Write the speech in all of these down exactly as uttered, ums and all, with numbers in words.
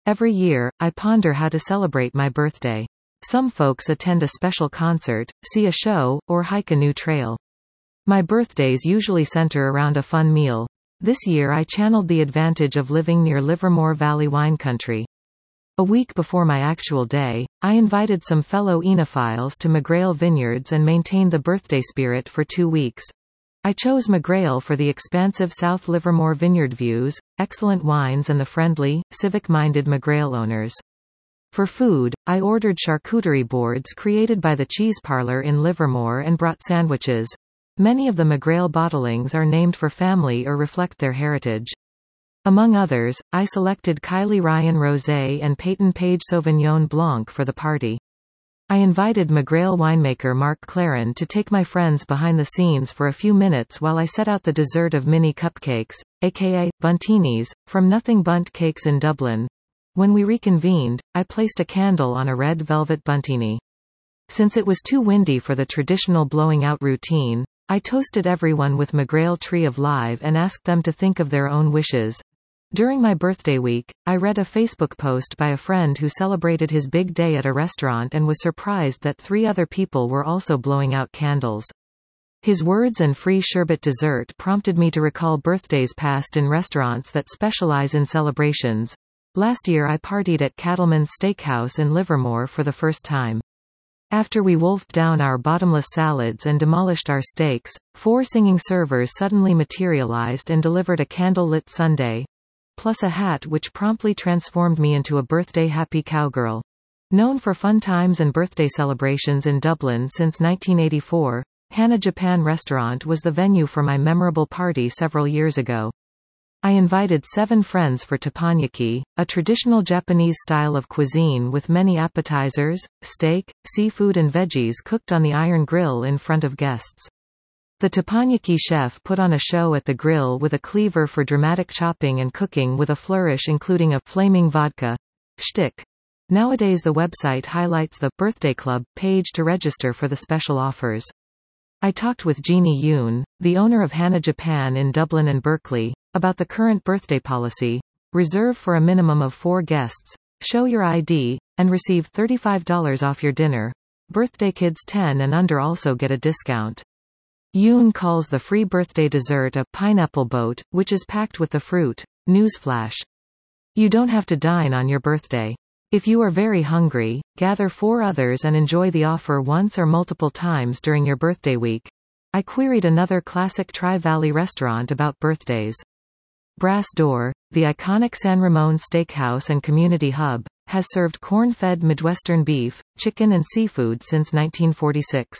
Every year, I ponder how to celebrate my birthday. Some folks attend a special concert, see a show, or hike a new trail. My birthdays usually center around a fun meal. This year I channeled the advantage of living near Livermore Valley wine country. A week before my actual day, I invited some fellow enophiles to McGrail Vineyards and maintained the birthday spirit for two weeks. I chose McGrail for the expansive South Livermore vineyard views, excellent wines and the friendly, civic-minded McGrail owners. For food, I ordered charcuterie boards created by the Cheese Parlor in Livermore and brought sandwiches. Many of the McGrail bottlings are named for family or reflect their heritage. Among others, I selected Kylie Ryan Rosé and Peyton Page Sauvignon Blanc for the party. I invited McGrail winemaker Mark Claren to take my friends behind the scenes for a few minutes while I set out the dessert of mini cupcakes, aka buntinis, from Nothing Bundt Cakes in Dublin. When we reconvened, I placed a candle on a red velvet buntini. Since it was too windy for the traditional blowing out routine, I toasted everyone with McGrail Tree of Life and asked them to think of their own wishes. During my birthday week, I read a Facebook post by a friend who celebrated his big day at a restaurant and was surprised that three other people were also blowing out candles. His words and free sherbet dessert prompted me to recall birthdays passed in restaurants that specialize in celebrations. Last year I partied at Cattleman's Steakhouse in Livermore for the first time. After we wolfed down our bottomless salads and demolished our steaks, four singing servers suddenly materialized and delivered a candle-lit sundae, plus a hat which promptly transformed me into a birthday happy cowgirl. Known for fun times and birthday celebrations in Dublin since nineteen eighty-four, Hana Japan Restaurant was the venue for my memorable party several years ago. I invited seven friends for teppanyaki, a traditional Japanese style of cuisine with many appetizers, steak, seafood and veggies cooked on the iron grill in front of guests. The teppanyaki chef put on a show at the grill with a cleaver for dramatic chopping and cooking with a flourish including a flaming vodka shtick. Nowadays the website highlights the Birthday Club page to register for the special offers. I talked with Jeannie Yoon, the owner of Hana Japan in Dublin and Berkeley, about the current birthday policy: reserve for a minimum of four guests, show your I D, and receive thirty-five dollars off your dinner. Birthday kids ten and under also get a discount. Yoon calls the free birthday dessert a pineapple boat, which is packed with the fruit. Newsflash: you don't have to dine on your birthday. If you are very hungry, gather four others and enjoy the offer once or multiple times during your birthday week. I queried another classic Tri-Valley restaurant about birthdays. Brass Door, the iconic San Ramon Steakhouse and Community Hub, has served corn-fed Midwestern beef, chicken and seafood since nineteen forty-six.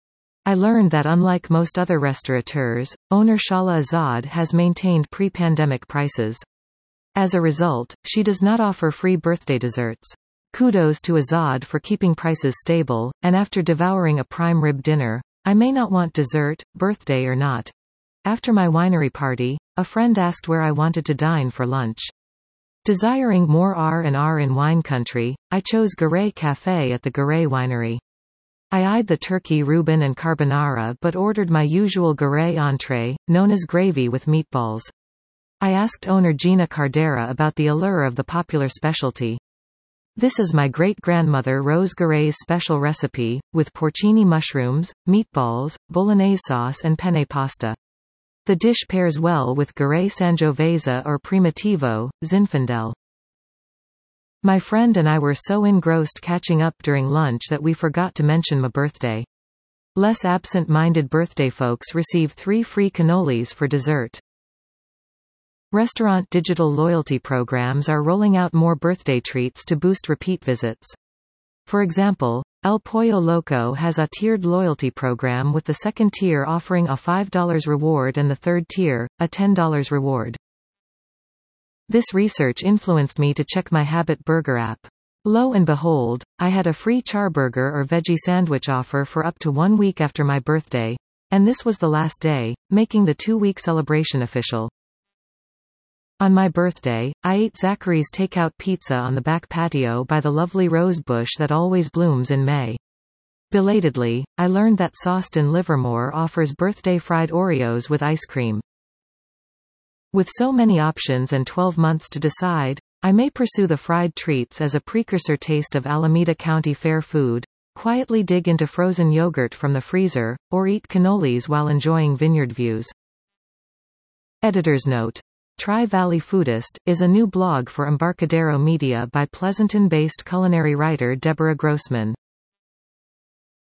I learned that unlike most other restaurateurs, owner Shala Azad has maintained pre-pandemic prices. As a result, she does not offer free birthday desserts. Kudos to Azad for keeping prices stable, and after devouring a prime rib dinner, I may not want dessert, birthday or not. After my winery party, a friend asked where I wanted to dine for lunch. Desiring more R and R in wine country, I chose Garay Café at the Garay Winery. I eyed the turkey Reuben and carbonara but ordered my usual Garay entree, known as gravy with meatballs. I asked owner Gina Cardera about the allure of the popular specialty. This is my great-grandmother Rose Garay's special recipe, with porcini mushrooms, meatballs, bolognese sauce and penne pasta. The dish pairs well with Garay Sangiovese or Primitivo, Zinfandel. My friend and I were so engrossed catching up during lunch that we forgot to mention my birthday. Less absent-minded birthday folks receive three free cannolis for dessert. Restaurant digital loyalty programs are rolling out more birthday treats to boost repeat visits. For example, El Pollo Loco has a tiered loyalty program with the second tier offering a five dollars reward and the third tier, a ten dollars reward. This research influenced me to check my Habit Burger app. Lo and behold, I had a free charburger or veggie sandwich offer for up to one week after my birthday, and this was the last day, making the two-week celebration official. On my birthday, I ate Zachary's takeout pizza on the back patio by the lovely rose bush that always blooms in May. Belatedly, I learned that Sawston Livermore offers birthday fried Oreos with ice cream. With so many options and twelve months to decide, I may pursue the fried treats as a precursor taste of Alameda County Fair food, quietly dig into frozen yogurt from the freezer, or eat cannolis while enjoying vineyard views. Editor's note. Tri-Valley Foodist, is a new blog for Embarcadero Media by Pleasanton-based culinary writer Deborah Grossman.